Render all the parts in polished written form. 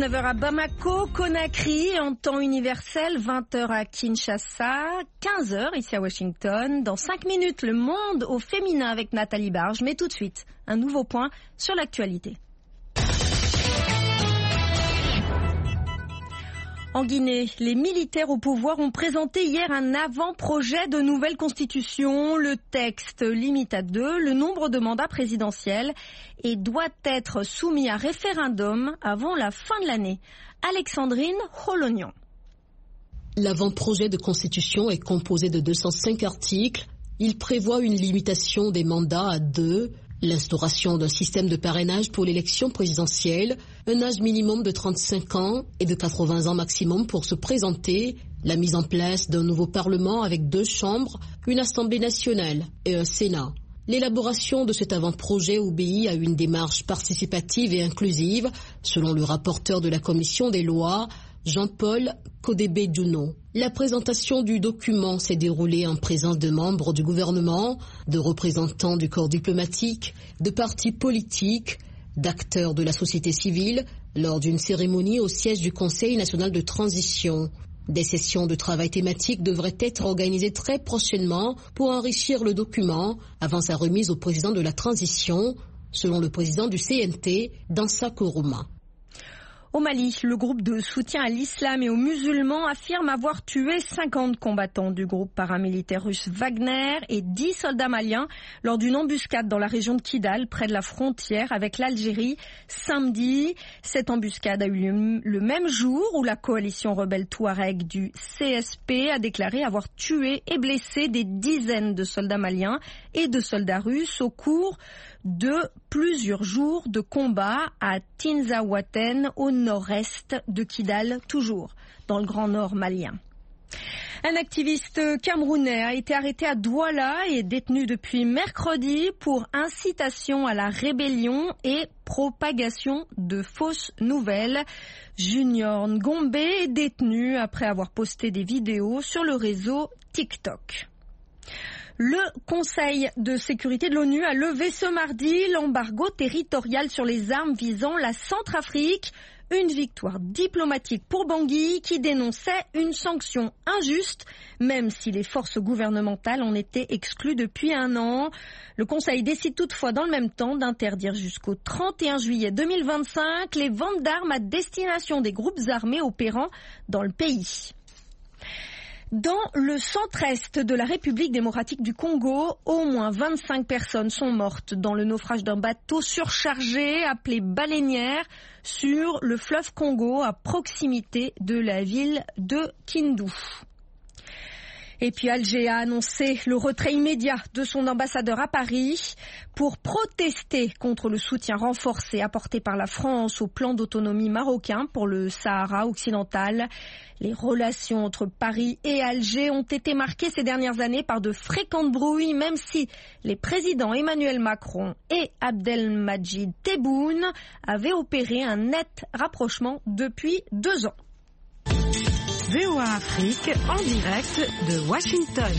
19h à Bamako, Conakry, en temps universel, 20h à Kinshasa, 15h ici à Washington. Dans 5 minutes, le monde au féminin avec Nathalie Barge. Mais tout de suite, un nouveau point sur l'actualité. En Guinée, les militaires au pouvoir ont présenté hier un avant-projet de nouvelle constitution. Le texte limite à 2 le nombre de mandats présidentiels et doit être soumis à référendum avant la fin de l'année. Alexandrine Holognan. L'avant-projet de constitution est composé de 205 articles. Il prévoit une limitation des mandats à 2, l'instauration d'un système de parrainage pour l'élection présidentielle, un âge minimum de 35 ans et de 80 ans maximum pour se présenter, la mise en place d'un nouveau parlement avec 2 chambres, une assemblée nationale et un sénat. L'élaboration de cet avant-projet obéit à une démarche participative et inclusive, selon le rapporteur de la commission des lois, Jean-Paul Kodebe-Djouno. La présentation du document s'est déroulée en présence de membres du gouvernement, de représentants du corps diplomatique, de partis politiques, d'acteurs de la société civile, lors d'une cérémonie au siège du Conseil national de transition. Des sessions de travail thématiques devraient être organisées très prochainement pour enrichir le document avant sa remise au président de la transition, selon le président du CNT, Dansa Kourouma. Au Mali, le groupe de soutien à l'islam et aux musulmans affirme avoir tué 50 combattants du groupe paramilitaire russe Wagner et 10 soldats maliens lors d'une embuscade dans la région de Kidal, près de la frontière avec l'Algérie, samedi. Cette embuscade a eu lieu le même jour où la coalition rebelle Touareg du CSP a déclaré avoir tué et blessé des dizaines de soldats maliens et de soldats russes au cours de plusieurs jours de combat à Tinzaouaten, au nord-est de Kidal, toujours dans le Grand Nord malien. Un activiste camerounais a été arrêté à Douala et détenu depuis mercredi pour incitation à la rébellion et propagation de fausses nouvelles. Junior Ngombe est détenu après avoir posté des vidéos sur le réseau TikTok. Le Conseil de sécurité de l'ONU a levé ce mardi l'embargo territorial sur les armes visant la Centrafrique. Une victoire diplomatique pour Bangui qui dénonçait une sanction injuste, même si les forces gouvernementales en étaient exclues depuis 1 an. Le Conseil décide toutefois dans le même temps d'interdire jusqu'au 31 juillet 2025 les ventes d'armes à destination des groupes armés opérant dans le pays. Dans le centre-est de la République démocratique du Congo, au moins 25 personnes sont mortes dans le naufrage d'un bateau surchargé appelé baleinière sur le fleuve Congo à proximité de la ville de Kindu. Et puis Alger a annoncé le retrait immédiat de son ambassadeur à Paris pour protester contre le soutien renforcé apporté par la France au plan d'autonomie marocain pour le Sahara occidental. Les relations entre Paris et Alger ont été marquées ces dernières années par de fréquentes brouilles, même si les présidents Emmanuel Macron et Abdelmadjid Tebboune avaient opéré un net rapprochement depuis 2 ans. VOA Afrique en direct de Washington.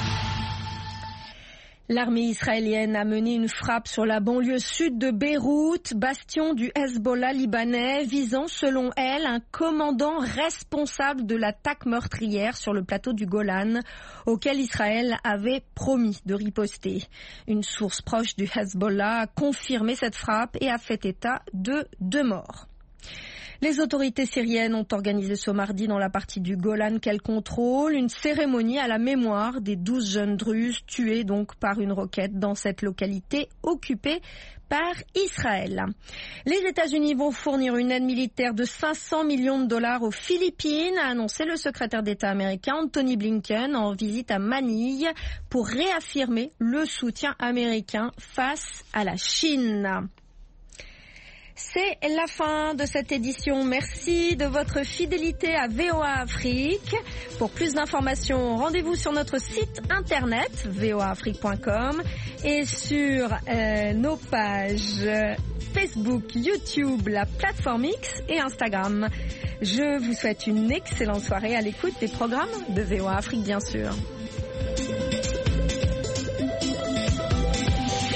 L'armée israélienne a mené une frappe sur la banlieue sud de Beyrouth, bastion du Hezbollah libanais, visant selon elle un commandant responsable de l'attaque meurtrière sur le plateau du Golan, auquel Israël avait promis de riposter. Une source proche du Hezbollah a confirmé cette frappe et a fait état de 2 morts. Les autorités syriennes ont organisé ce mardi dans la partie du Golan qu'elles contrôlent une cérémonie à la mémoire des 12 jeunes Druzes tués donc par une roquette dans cette localité occupée par Israël. Les États-Unis vont fournir une aide militaire de 500 millions de dollars aux Philippines, a annoncé le secrétaire d'État américain Antony Blinken en visite à Manille pour réaffirmer le soutien américain face à la Chine. C'est la fin de cette édition. Merci de votre fidélité à VOA Afrique. Pour plus d'informations, rendez-vous sur notre site internet voaafrique.com et sur nos pages Facebook, YouTube, la plateforme X et Instagram. Je vous souhaite une excellente soirée à l'écoute des programmes de VOA Afrique, bien sûr.